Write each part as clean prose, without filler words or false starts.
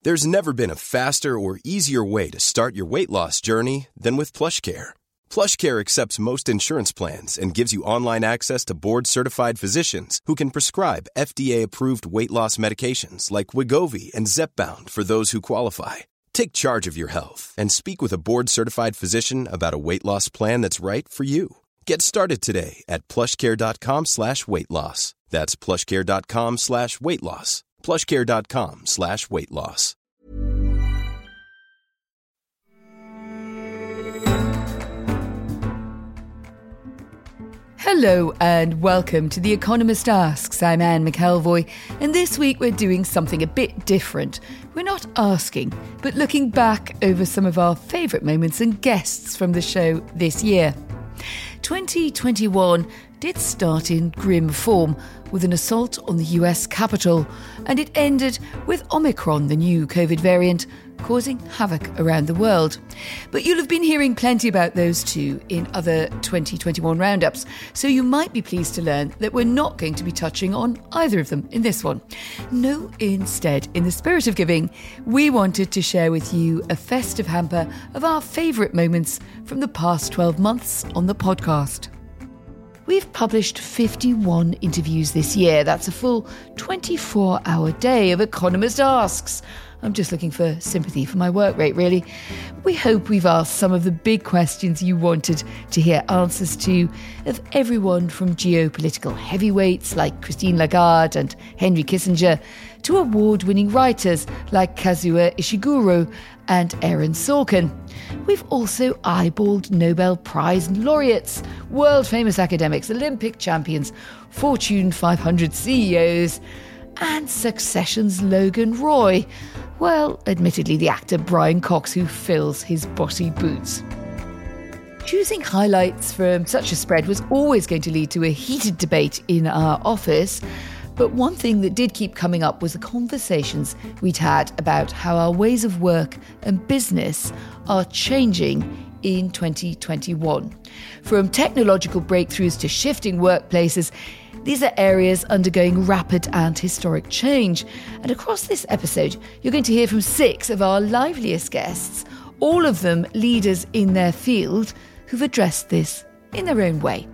There's never been a faster or easier way to start your weight loss journey than with PlushCare. PlushCare accepts most insurance plans and gives you online access to board-certified physicians who can prescribe FDA-approved weight loss medications like Wegovy and Zepbound for those who qualify. Take charge of your health and speak with a board-certified physician about a weight loss plan that's right for you. Get started today at plushcare.com/weight loss. That's plushcare.com/weight loss. plushcare.com/weight loss. Hello and welcome to The Economist Asks. I'm Anne McElvoy, and this week we're doing something a bit different. We're not asking, but looking back over some of our favourite moments and guests from the show this year. 2021 did start in grim form with an assault on the US Capitol, and it ended with Omicron, the new COVID variant, causing havoc around the world. But you'll have been hearing plenty about those two in other 2021 roundups, so you might be pleased to learn that we're not going to be touching on either of them in this one. No, instead, in the spirit of giving, we wanted to share with you a festive hamper of our favourite moments from the past 12 months on the podcast. We've published 51 interviews this year. That's a full 24-hour day of Economist Asks. I'm just looking for sympathy for my work rate, really. We hope we've asked some of the big questions you wanted to hear answers to, of everyone from geopolitical heavyweights like Christine Lagarde and Henry Kissinger to award-winning writers like Kazuo Ishiguro and Aaron Sorkin. We've also eyeballed Nobel Prize laureates, world-famous academics, Olympic champions, Fortune 500 CEOs, and Succession's Logan Roy. Well, admittedly, the actor Brian Cox, who fills his bossy boots. Choosing highlights from such a spread was always going to lead to a heated debate in our office, but one thing that did keep coming up was the conversations we'd had about how our ways of work and business are changing in 2021. From technological breakthroughs to shifting workplaces, these are areas undergoing rapid and historic change. And across this episode, you're going to hear from 6 of our liveliest guests, all of them leaders in their field who've addressed this in their own way.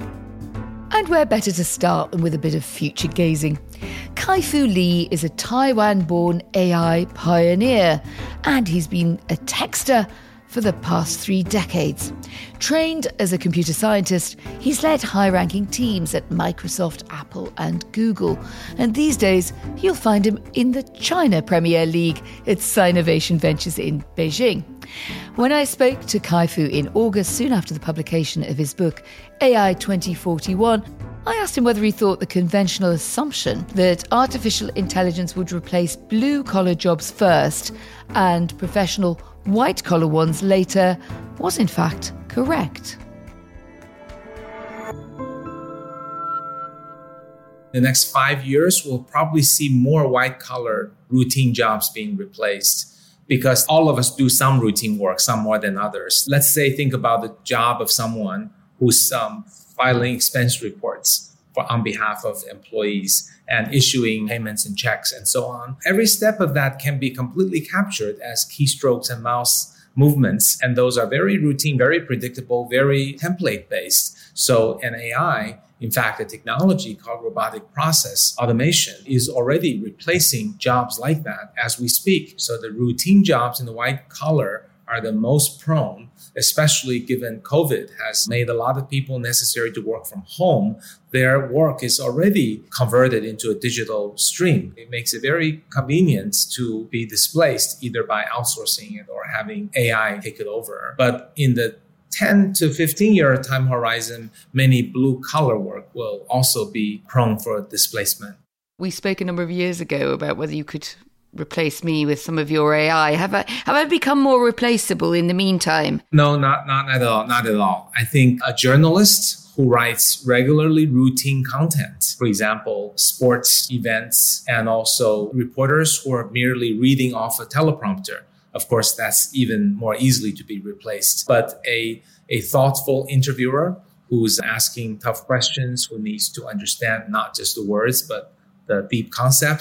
And where better to start than with a bit of future gazing. Kai-Fu Lee is a Taiwan-born AI pioneer, and he's been a techster for the past 3 decades. Trained as a computer scientist, he's led high-ranking teams at Microsoft, Apple and Google. And these days, you'll find him in the China Premier League at Sinovation Ventures in Beijing. When I spoke to Kai-Fu in August, soon after the publication of his book, AI 2041, I asked him whether he thought the conventional assumption that artificial intelligence would replace blue-collar jobs first and professional white-collar ones later was in fact correct. The next 5 years, we'll probably see more white-collar routine jobs being replaced because all of us do some routine work, some more than others. Let's say, think about the job of someone who's filing expense reports on behalf of employees and issuing payments and checks and so on. Every step of that can be completely captured as keystrokes and mouse movements. And those are very routine, very predictable, very template-based. So an AI, in fact, a technology called robotic process automation, is already replacing jobs like that as we speak. So the routine jobs in the white collar are the most prone, especially given COVID has made a lot of people necessary to work from home. Their work is already converted into a digital stream. It makes it very convenient to be displaced either by outsourcing it or having AI take it over. But in the 10 to 15 year time horizon, many blue collar work will also be prone for displacement. We spoke a number of years ago about whether you could replace me with some of your AI. Have I become more replaceable in the meantime? No, not at all. Not at all. I think a journalist who writes regularly routine content, for example, sports events, and also reporters who are merely reading off a teleprompter. Of course, that's even more easily to be replaced. But a thoughtful interviewer who's asking tough questions, who needs to understand not just the words, but the deep concepts,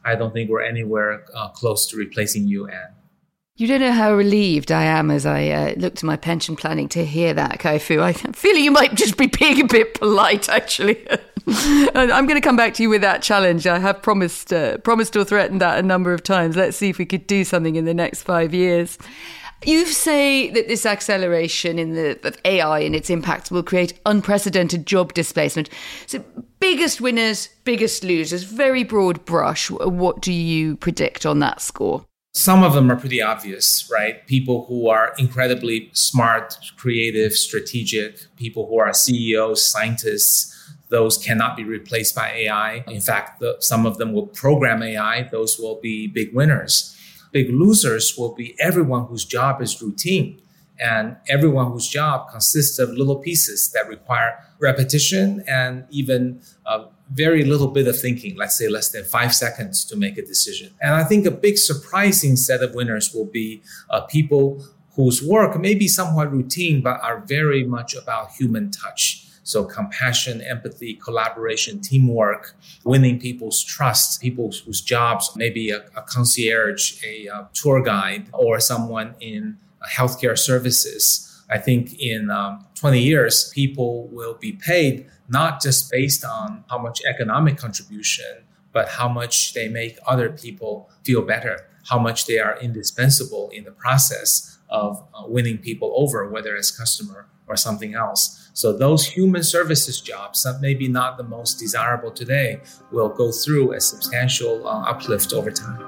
I don't think we're anywhere close to replacing you, Anne. You don't know how relieved I am as I look to my pension planning to hear that, Kai-Fu. I'm feeling you might just be being a bit polite, actually. I'm going to come back to you with that challenge. I have promised or threatened that a number of times. Let's see if we could do something in the next 5 years. You say that this acceleration of AI and its impact will create unprecedented job displacement. So biggest winners, biggest losers, very broad brush. What do you predict on that score? Some of them are pretty obvious, right? People who are incredibly smart, creative, strategic, people who are CEOs, scientists, those cannot be replaced by AI. In fact, some of them will program AI. Those will be big winners. Big losers will be everyone whose job is routine and everyone whose job consists of little pieces that require repetition and even very little bit of thinking, let's say less than 5 seconds to make a decision. And I think a big surprising set of winners will be people whose work may be somewhat routine, but are very much about human touch. So compassion, empathy, collaboration, teamwork, winning people's trust, people whose jobs may be a concierge, a tour guide, or someone in healthcare services. I think in 20 years, people will be paid not just based on how much economic contribution, but how much they make other people feel better, how much they are indispensable in the process of winning people over, whether as customer or something else. So those human services jobs that maybe not the most desirable today will go through a substantial uplift over time.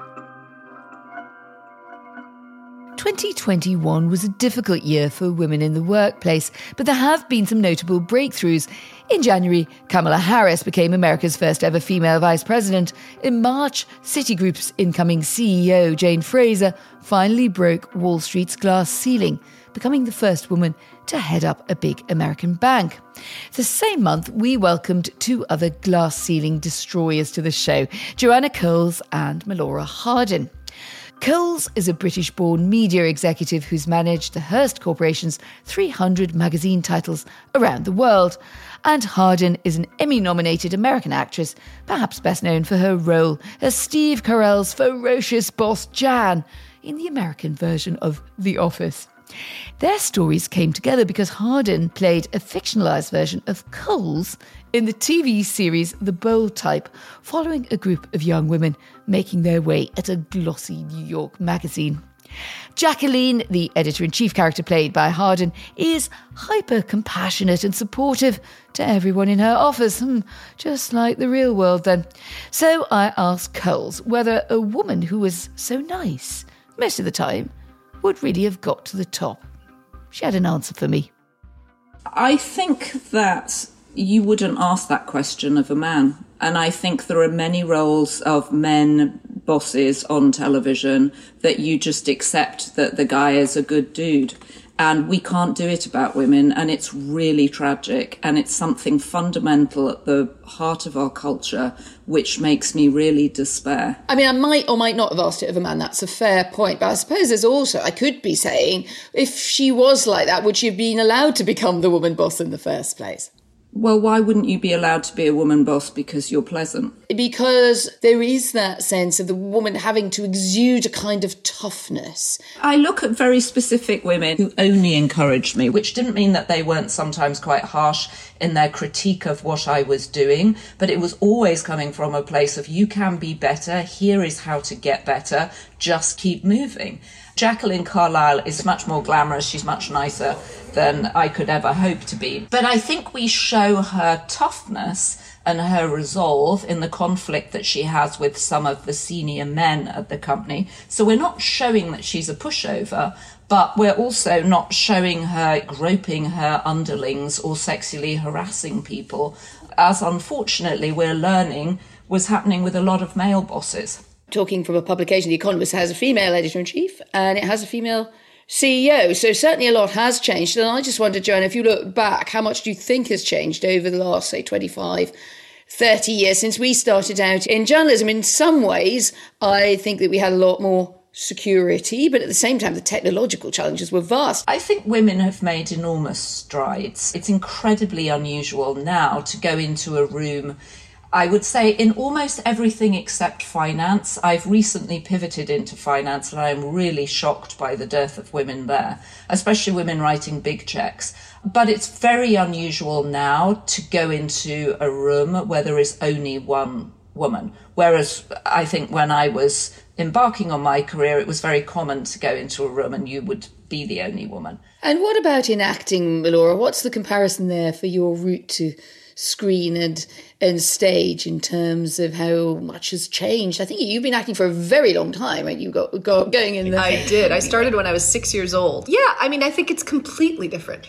2021 was a difficult year for women in the workplace, but there have been some notable breakthroughs. In January, Kamala Harris became America's first ever female vice president. In March, Citigroup's incoming CEO, Jane Fraser, finally broke Wall Street's glass ceiling, becoming the first woman to head up a big American bank. The same month, we welcomed two other glass ceiling destroyers to the show, Joanna Coles and Melora Hardin. Coles is a British-born media executive who's managed the Hearst Corporation's 300 magazine titles around the world. And Hardin is an Emmy-nominated American actress, perhaps best known for her role as Steve Carell's ferocious boss Jan in the American version of The Office. Their stories came together because Hardin played a fictionalised version of Coles in the TV series The Bold Type, following a group of young women making their way at a glossy New York magazine. Jacqueline, the editor-in-chief character played by Hardin, is hyper-compassionate and supportive to everyone in her office, just like the real world then. So I asked Coles whether a woman who was so nice most of the time would really have got to the top. She had an answer for me. I think that you wouldn't ask that question of a man. And I think there are many roles of men bosses on television that you just accept that the guy is a good dude. And we can't do it about women, and it's really tragic, and it's something fundamental at the heart of our culture, which makes me really despair. I mean, I might or might not have asked it of a man, that's a fair point, but I suppose there's also, I could be saying, if she was like that, would she have been allowed to become the woman boss in the first place? Well, why wouldn't you be allowed to be a woman boss because you're pleasant? Because there is that sense of the woman having to exude a kind of toughness. I look at very specific women who only encouraged me, which didn't mean that they weren't sometimes quite harsh in their critique of what I was doing, but it was always coming from a place of, you can be better, here is how to get better, just keep moving. Jacqueline Carlisle is much more glamorous, she's much nicer than I could ever hope to be. But I think we show her toughness and her resolve in the conflict that she has with some of the senior men at the company. So we're not showing that she's a pushover, but we're also not showing her groping her underlings or sexually harassing people, as unfortunately we're learning was happening with a lot of male bosses. Talking from a publication, The Economist has a female editor-in-chief and it has a female CEO. So certainly a lot has changed. And I just wondered, Joanna, if you look back, how much do you think has changed over the last, say, 25, 30 years since we started out in journalism? In some ways, I think that we had a lot more security, but at the same time, the technological challenges were vast. I think women have made enormous strides. It's incredibly unusual now to go into a room I would say in almost everything except finance. I've recently pivoted into finance and I'm really shocked by the dearth of women there, especially women writing big checks. But it's very unusual now to go into a room where there is only one woman. Whereas I think when I was embarking on my career, it was very common to go into a room and you would be the only woman. And what about in acting, Laura? What's the comparison there for your route to screen and stage in terms of how much has changed? I think you've been acting for a very long time, right? You got going in the... I did. I started when I was 6 years old. Yeah, I mean, I think it's completely different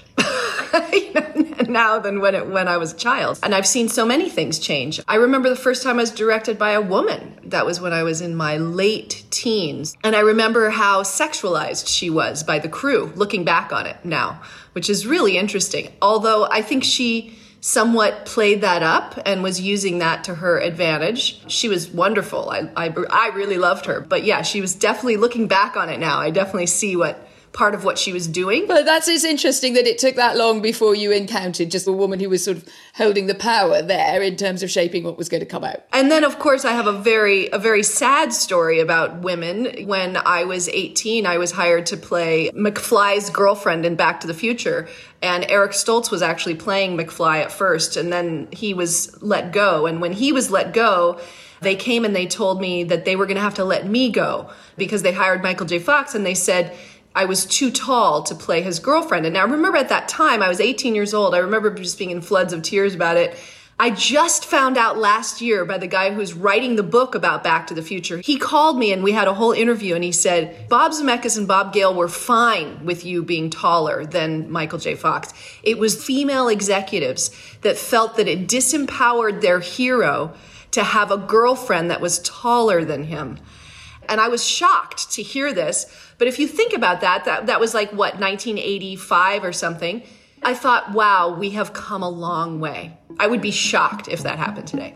now than when I was a child. And I've seen so many things change. I remember the first time I was directed by a woman. That was when I was in my late teens. And I remember how sexualized she was by the crew, looking back on it now, which is really interesting. Although I think she somewhat played that up and was using that to her advantage. She was wonderful. I really loved her. But yeah, she was definitely, looking back on it now, I definitely see part of what she was doing. But it's interesting that it took that long before you encountered just a woman who was sort of holding the power there in terms of shaping what was going to come out. And then, of course, I have a very sad story about women. When I was 18, I was hired to play McFly's girlfriend in Back to the Future. And Eric Stoltz was actually playing McFly at first, and then he was let go. And when he was let go, they came and they told me that they were going to have to let me go because they hired Michael J. Fox, and they said I was too tall to play his girlfriend. And I remember at that time, I was 18 years old. I remember just being in floods of tears about it. I just found out last year by the guy who's writing the book about Back to the Future. He called me and we had a whole interview and he said, Bob Zemeckis and Bob Gale were fine with you being taller than Michael J. Fox. It was female executives that felt that it disempowered their hero to have a girlfriend that was taller than him. And I was shocked to hear this. But if you think about that was like, 1985 or something. I thought, wow, we have come a long way. I would be shocked if that happened today.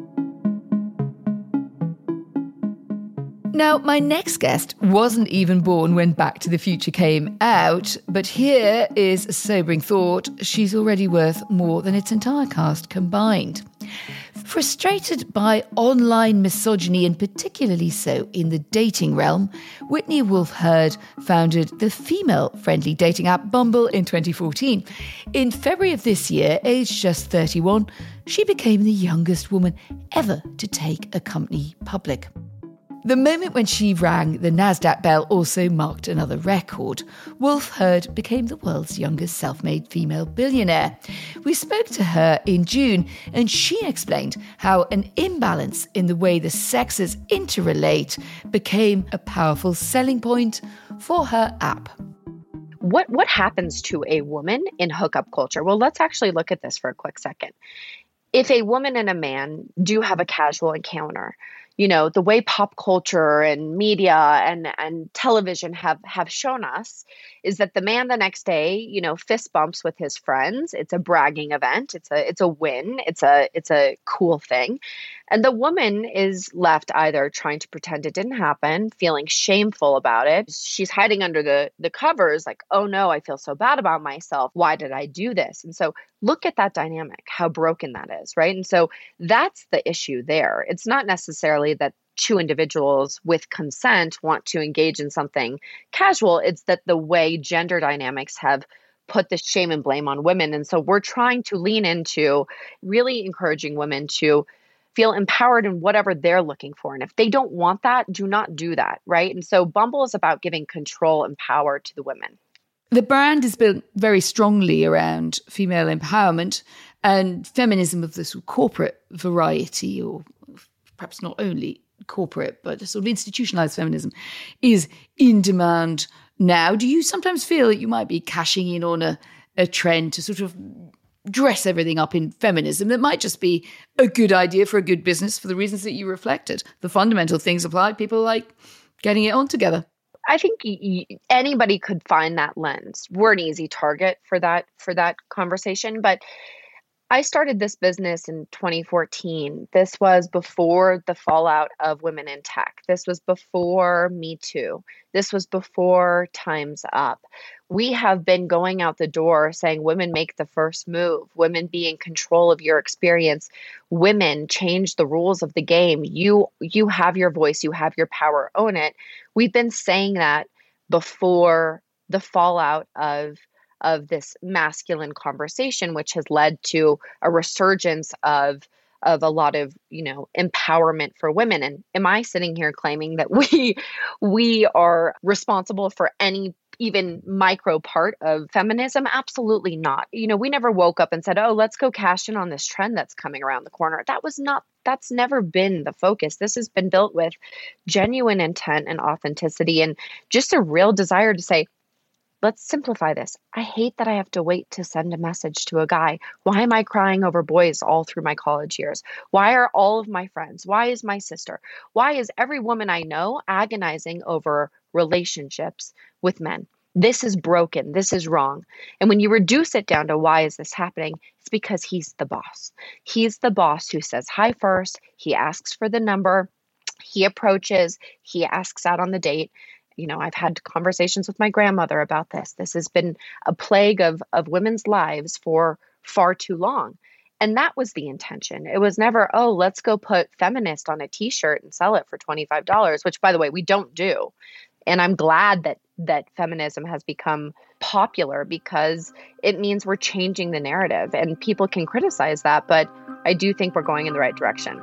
Now, my next guest wasn't even born when Back to the Future came out, but here is a sobering thought. She's already worth more than its entire cast combined. Frustrated by online misogyny, and particularly so in the dating realm, Whitney Wolfe Herd founded the female-friendly dating app Bumble in 2014. In February of this year, aged just 31, she became the youngest woman ever to take a company public. The moment when she rang the NASDAQ bell also marked another record. Wolfe Herd became the world's youngest self-made female billionaire. We spoke to her in June and she explained how an imbalance in the way the sexes interrelate became a powerful selling point for her app. What happens to a woman in hookup culture? Well, let's actually look at this for a quick second. If a woman and a man do have a casual encounter, the way pop culture and media and television have shown us is that the man the next day, fist bumps with his friends. It's a bragging event. It's a win. It's a cool thing. And the woman is left either trying to pretend it didn't happen, feeling shameful about it. She's hiding under the covers like, oh no, I feel so bad about myself. Why did I do this? And so look at that dynamic, how broken that is, right? And so that's the issue there. It's not necessarily that two individuals with consent want to engage in something casual. It's that the way gender dynamics have put this shame and blame on women. And so we're trying to lean into really encouraging women to feel empowered in whatever they're looking for. And if they don't want that, do not do that, right? And so Bumble is about giving control and power to the women. The brand is built very strongly around female empowerment and feminism of the sort of corporate variety, or perhaps not only corporate, but sort of institutionalized feminism is in demand now. Do you sometimes feel that you might be cashing in on a trend to sort of dress everything up in feminism that might just be a good idea for a good business for the reasons that you reflected? The fundamental things apply. People like getting it on together. I think anybody could find that lens. We're an easy target for that conversation, but I started this business in 2014. This was before the fallout of women in tech. This was before Me Too. This was before Time's Up. We have been going out the door saying women make the first move, women be in control of your experience, women change the rules of the game. You have your voice, you have your power, own it. We've been saying that before the fallout of this masculine conversation, which has led to a resurgence of a lot of, empowerment for women. And am I sitting here claiming that we are responsible for any even micro part of feminism? Absolutely not. We never woke up and said, oh, let's go cash in on this trend that's coming around the corner. That's never been the focus. This has been built with genuine intent and authenticity and just a real desire to say, let's simplify this. I hate that I have to wait to send a message to a guy. Why am I crying over boys all through my college years? Why are all of my friends? Why is my sister? Why is every woman I know agonizing over relationships with men? This is broken. This is wrong. And when you reduce it down to why is this happening, it's because he's the boss. He's the boss who says hi first. He asks for the number. He approaches. He asks out on the date. I've had conversations with my grandmother about this. This has been a plague of women's lives for far too long. And that was the intention. It was never, oh, let's go put feminist on a t-shirt and sell it for $25, which, by the way, we don't do. And I'm glad that feminism has become popular because it means we're changing the narrative and people can criticize that. But I do think we're going in the right direction.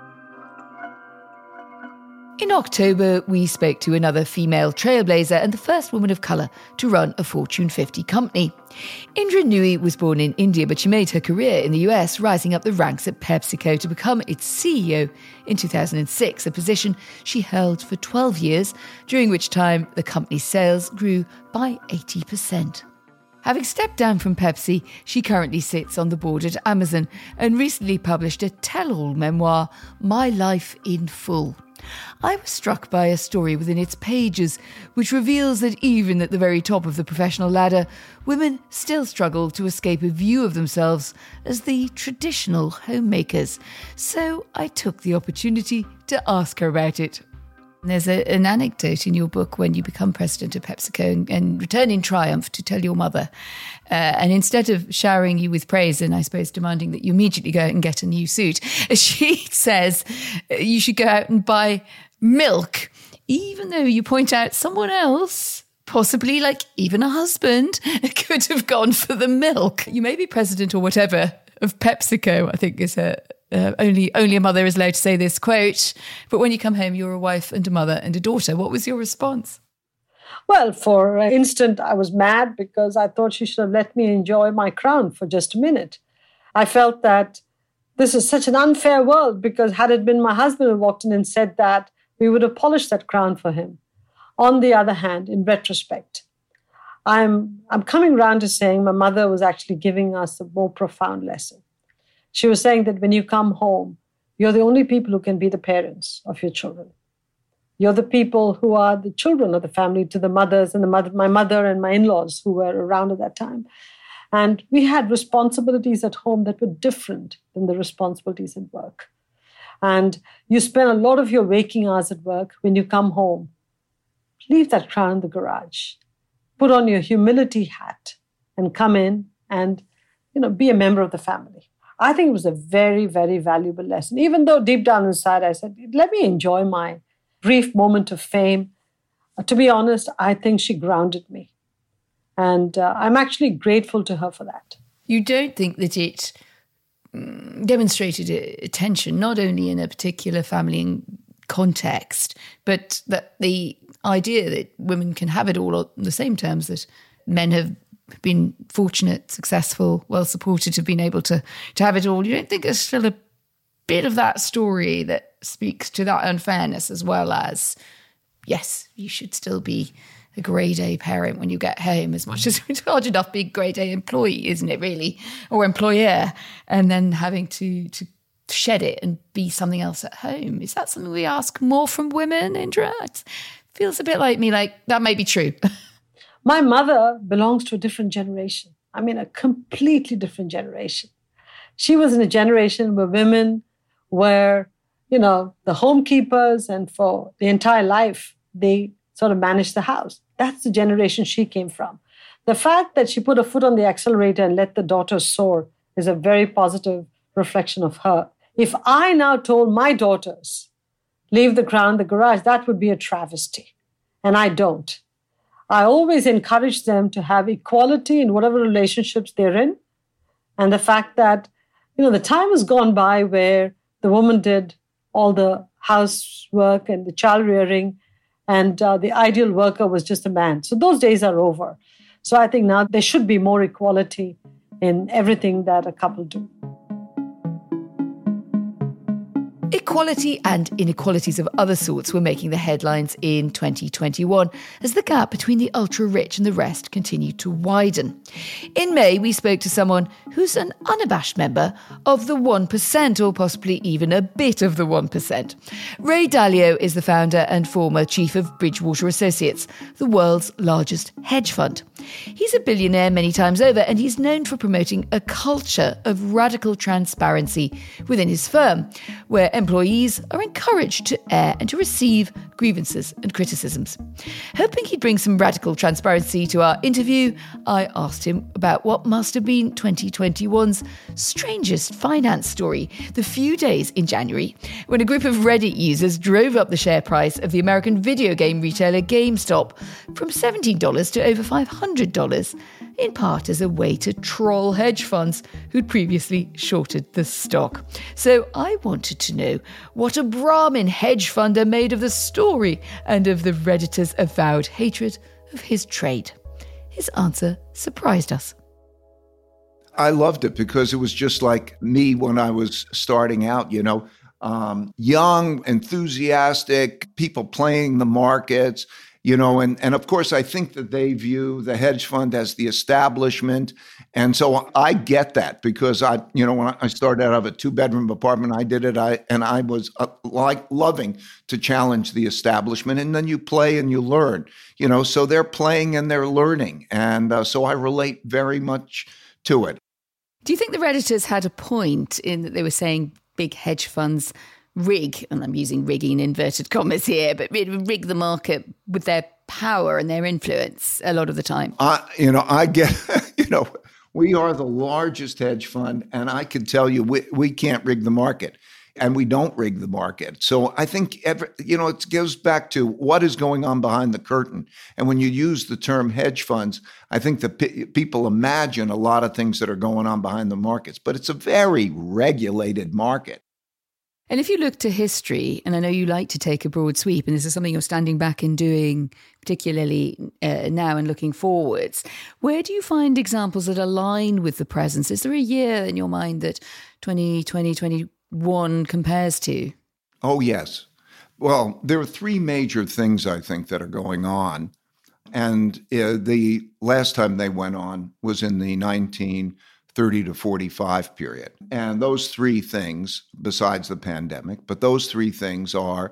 In October, we spoke to another female trailblazer and the first woman of colour to run a Fortune 50 company. Indra Nooyi was born in India, but she made her career in the US, rising up the ranks at PepsiCo to become its CEO in 2006, a position she held for 12 years, during which time the company's sales grew by 80%. Having stepped down from Pepsi, she currently sits on the board at Amazon and recently published a tell-all memoir, My Life in Full. I was struck by a story within its pages, which reveals that even at the very top of the professional ladder, women still struggle to escape a view of themselves as the traditional homemakers. So I took the opportunity to ask her about it. There's an anecdote in your book when you become president of PepsiCo and return in triumph to tell your mother. And instead of showering you with praise and I suppose demanding that you immediately go out and get a new suit, she says you should go out and buy milk, even though you point out someone else, possibly like even a husband, could have gone for the milk. You may be president or whatever of PepsiCo, I think is only a mother is allowed to say this quote. But when you come home, you're a wife and a mother and a daughter. What was your response? Well, for an instant, I was mad because I thought she should have let me enjoy my crown for just a minute. I felt that this is such an unfair world because had it been my husband who walked in and said that, we would have polished that crown for him. On the other hand, in retrospect, I'm coming round to saying my mother was actually giving us a more profound lesson. She was saying that when you come home, you're the only people who can be the parents of your children. You're the people who are the children of the family to the mothers and my mother and my in-laws who were around at that time. And we had responsibilities at home that were different than the responsibilities at work. And you spend a lot of your waking hours at work. When you come home, leave that crown in the garage. Put on your humility hat and come in and, be a member of the family. I think it was a very, very valuable lesson, even though deep down inside I said, let me enjoy my brief moment of fame. To be honest, I think she grounded me. And I'm actually grateful to her for that. You don't think that it demonstrated attention, not only in a particular family context, but that the idea that women can have it all on the same terms, that men have been fortunate, successful, well supported, have been able to have it all. You don't think there's still a bit of that story that speaks to that unfairness, as well as, yes, you should still be a grade A parent when you get home, as much as it's hard enough being grade A employee, isn't it, really? Or employer, and then having to shed it and be something else at home. Is that something we ask more from women, Indra? It feels a bit like me, like that may be true. My mother belongs to a different generation. I mean, a completely different generation. She was in a generation where women were, the homekeepers, and for the entire life, they sort of managed the house. That's the generation she came from. The fact that she put her foot on the accelerator and let the daughter soar is a very positive reflection of her. If I now told my daughters, leave the Crown, the garage, that would be a travesty. And I don't. I always encourage them to have equality in whatever relationships they're in. And the fact that, the time has gone by where the woman did all the housework and the child rearing, and the ideal worker was just a man. So those days are over. So I think now there should be more equality in everything that a couple do. Equality and inequalities of other sorts were making the headlines in 2021 as the gap between the ultra-rich and the rest continued to widen. In May, we spoke to someone who's an unabashed member of the 1%, or possibly even a bit of the 1%. Ray Dalio is the founder and former chief of Bridgewater Associates, the world's largest hedge fund. He's a billionaire many times over, and he's known for promoting a culture of radical transparency within his firm, where employees are encouraged to air and to receive grievances and criticisms. Hoping he'd bring some radical transparency to our interview, I asked him about what must have been 2021's strangest finance story, the few days in January when a group of Reddit users drove up the share price of the American video game retailer GameStop from $17 to over $500, in part as a way to troll hedge funds who'd previously shorted the stock. So I wanted to know what a Brahmin hedge funder made of the story and of the Redditors' avowed hatred of his trade. His answer surprised us. I loved it because it was just like me when I was starting out, young, enthusiastic, people playing the markets, and of course, I think that they view the hedge fund as the establishment. And so I get that because when I started out of a 2-bedroom apartment, I did it. I was loving to challenge the establishment. And then you play and you learn, so they're playing and they're learning. And so I relate very much to it. Do you think the Redditors had a point in that they were saying big hedge funds rig, and I'm using rigging in inverted commas here, but rig the market with their power and their influence a lot of the time? I get, we are the largest hedge fund, and I can tell you we can't rig the market, and we don't rig the market. So I think, it goes back to what is going on behind the curtain. And when you use the term hedge funds, I think that people imagine a lot of things that are going on behind the markets, but it's a very regulated market. And if you look to history, and I know you like to take a broad sweep, and this is something you're standing back and doing, particularly now and looking forwards, where do you find examples that align with the present? Is there a year in your mind that 2020, 2021 compares to? Oh, yes. Well, there are 3 major things, I think, that are going on. And the last time they went on was in the 1930 to 45 period. And those 3 things, besides the pandemic, but those 3 things are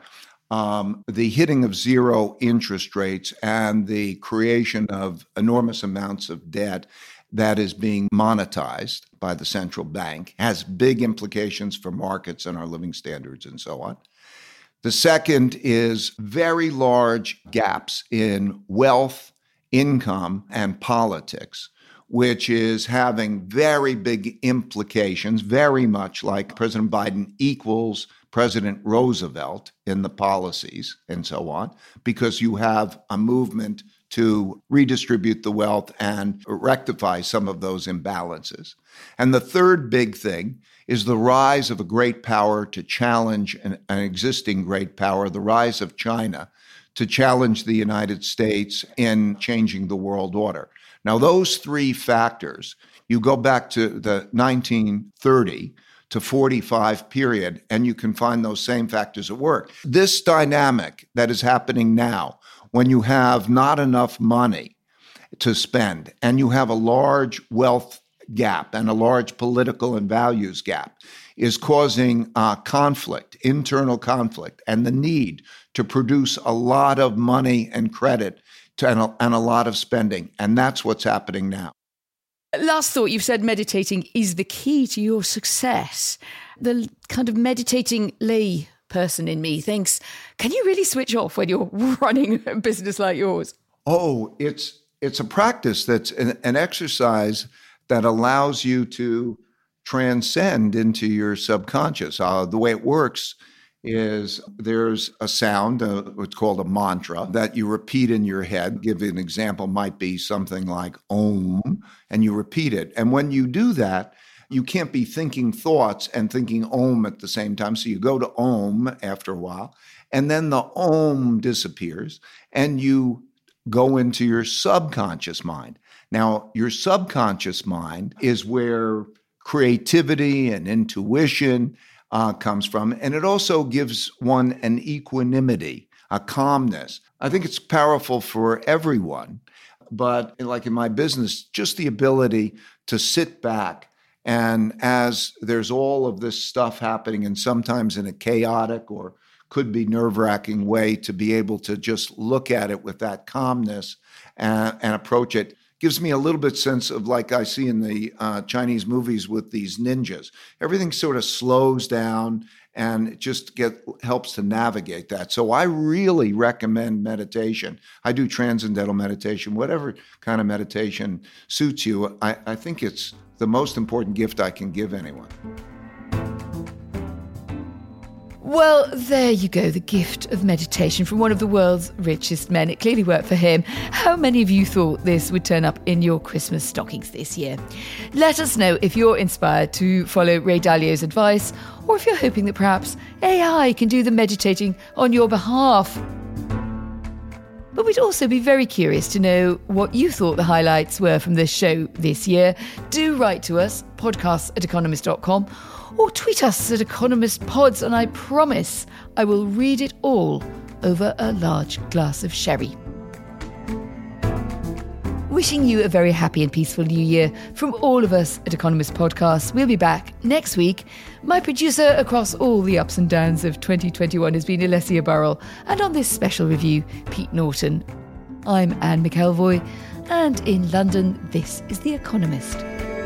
the hitting of zero interest rates and the creation of enormous amounts of debt that is being monetized by the central bank, has big implications for markets and our living standards and so on. The second is very large gaps in wealth, income, and politics, which is having very big implications, very much like President Biden equals President Roosevelt in the policies and so on, because you have a movement to redistribute the wealth and rectify some of those imbalances. And the third big thing is the rise of a great power to challenge an existing great power, the rise of China to challenge the United States in changing the world order. Now, those 3 factors, you go back to the 1930 to 45 period, and you can find those same factors at work. This dynamic that is happening now, when you have not enough money to spend, and you have a large wealth gap and a large political and values gap, is causing conflict, internal conflict, and the need to produce a lot of money and credit and a lot of spending. And that's what's happening now. Last thought, you've said meditating is the key to your success. The kind of meditating lay person in me thinks, can you really switch off when you're running a business like yours? Oh, it's a practice that's an exercise that allows you to transcend into your subconscious. The way it works is there's a sound, it's called a mantra, that you repeat in your head. Give you an example, might be something like Om, and you repeat it. And when you do that, you can't be thinking thoughts and thinking Om at the same time. So you go to Om after a while, and then the Om disappears, and you go into your subconscious mind. Now, your subconscious mind is where creativity and intuition comes from. And it also gives one an equanimity, a calmness. I think it's powerful for everyone. But like in my business, just the ability to sit back, and as there's all of this stuff happening, and sometimes in a chaotic or could be nerve-wracking way, to be able to just look at it with that calmness and approach it, gives me a little bit sense of like I see in the Chinese movies with these ninjas. Everything sort of slows down, and it just helps to navigate that. So I really recommend meditation. I do transcendental meditation, whatever kind of meditation suits you. I think it's the most important gift I can give anyone. Well, there you go, the gift of meditation from one of the world's richest men. It clearly worked for him. How many of you thought this would turn up in your Christmas stockings this year? Let us know if you're inspired to follow Ray Dalio's advice, or if you're hoping that perhaps AI can do the meditating on your behalf. But we'd also be very curious to know what you thought the highlights were from this show this year. Do write to us, podcasts@economist.com, or tweet us at EconomistPods, and I promise I will read it all over a large glass of sherry. Wishing you a very happy and peaceful new year from all of us at Economist Podcasts. We'll be back next week. My producer across all the ups and downs of 2021 has been Alessia Burrell, and on this special review, Pete Norton. I'm Anne McElvoy, and in London, this is The Economist.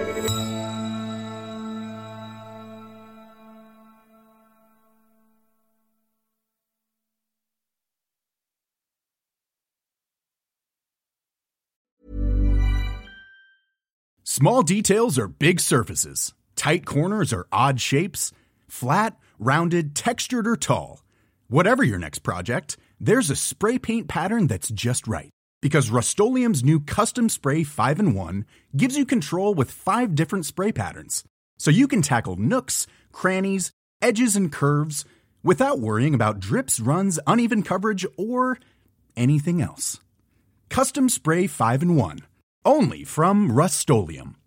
Small details are big surfaces. Tight corners are odd shapes. Flat, rounded, textured, or tall. Whatever your next project, there's a spray paint pattern that's just right. Because Rust-Oleum's new Custom Spray 5-in-1 gives you control with 5 different spray patterns. So you can tackle nooks, crannies, edges, and curves without worrying about drips, runs, uneven coverage, or anything else. Custom Spray 5-in-1. Only from Rust-Oleum.